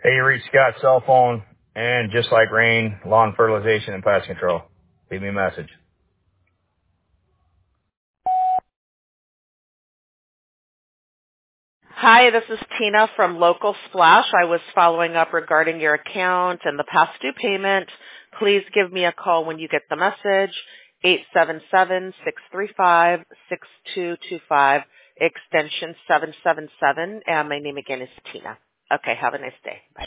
Hey, you reached Scott's cell phone, and just like rain, lawn fertilization and pest control. Leave me a message. Hi, this is Tina from Local Splash. I was following up regarding your account and the past due payment. Please give me a call when you get the message, 877-635-6225, extension 777, and my name again is Tina. Okay, have a nice day. Bye.